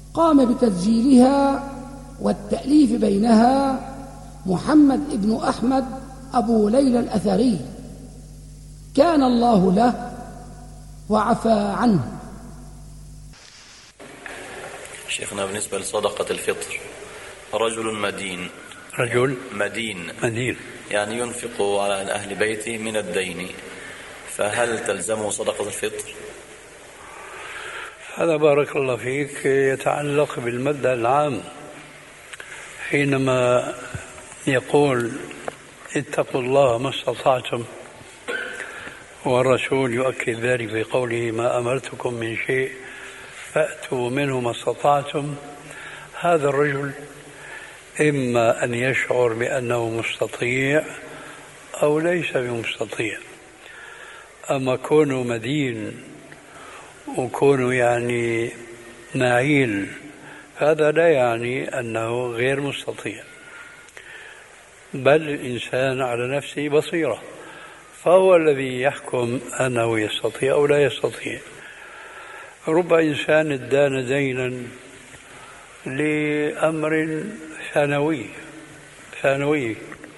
قام بتسجيلها والتأليف بينها محمد بن أحمد أبو ليلى الأثري، كان الله له وعفى عنه. شيخنا، بالنسبة لصدقة الفطر، رجل مدين يعني ينفق على أهل بيته من الدين، فهل تلزمه صدقة الفطر؟ هذا بارك الله فيك يتعلق بالمبدأ العام، حينما يقول اتقوا الله ما استطعتم، والرسول يؤكد ذلك بقوله ما أمرتكم من شيء فأتوا منه ما استطعتم. هذا الرجل إما أن يشعر بأنه مستطيع أو ليس بمستطيع. أما كونه مدين وكونه يعني نعيل، هذا لا يعني أنه غير مستطيع، بل الإنسان على نفسه بصيرة، فهو الذي يحكم أنه يستطيع أو لا يستطيع. رب إنسان ادان دينا لأمر ثانوي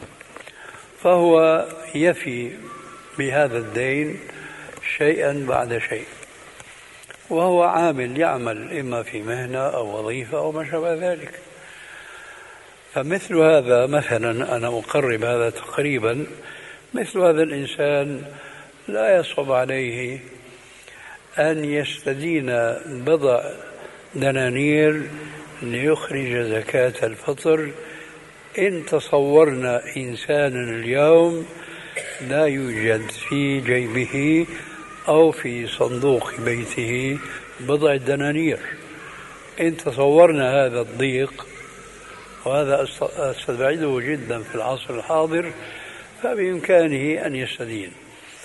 فهو يفي بهذا الدين شيئا بعد شيء، وهو يعمل إما في مهنة أو وظيفة أو ما شابه ذلك. فمثل هذا مثلا، أنا أقرب هذا تقريبا، مثل هذا الإنسان لا يصعب عليه أن يستدين بضع دنانير ليخرج زكاة الفطر إن تصورنا إنسانا اليوم لا يوجد في جيبه أو في صندوق بيته بضع دنانير. إن تصورنا هذا الضيق، وهذا أستبعده جدا في العصر الحاضر، فبإمكانه أن يستدين.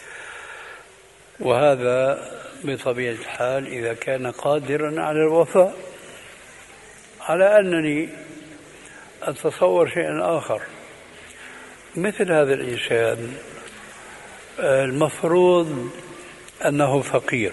وهذا بطبيعة الحال إذا كان قادرا على الوفاء. على أنني أتصور شيئا آخر، مثل هذا الإنسان المفروض أنه فقير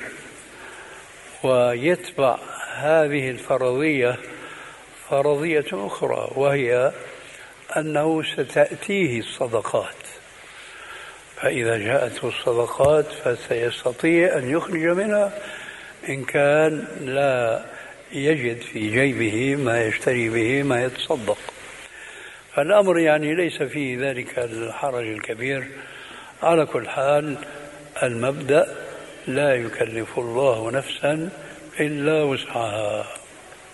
ويتبع هذه الفرضية فرضية أخرى، وهي أنه ستأتيه الصدقات، فإذا جاءته الصدقات فسيستطيع أن يخرج منها إن كان لا يجد في جيبه ما يشتري به ما يتصدق. فالأمر يعني ليس فيه ذلك الحرج الكبير. على كل حال المبدأ لا يكلف الله نفسا إلا وسعها.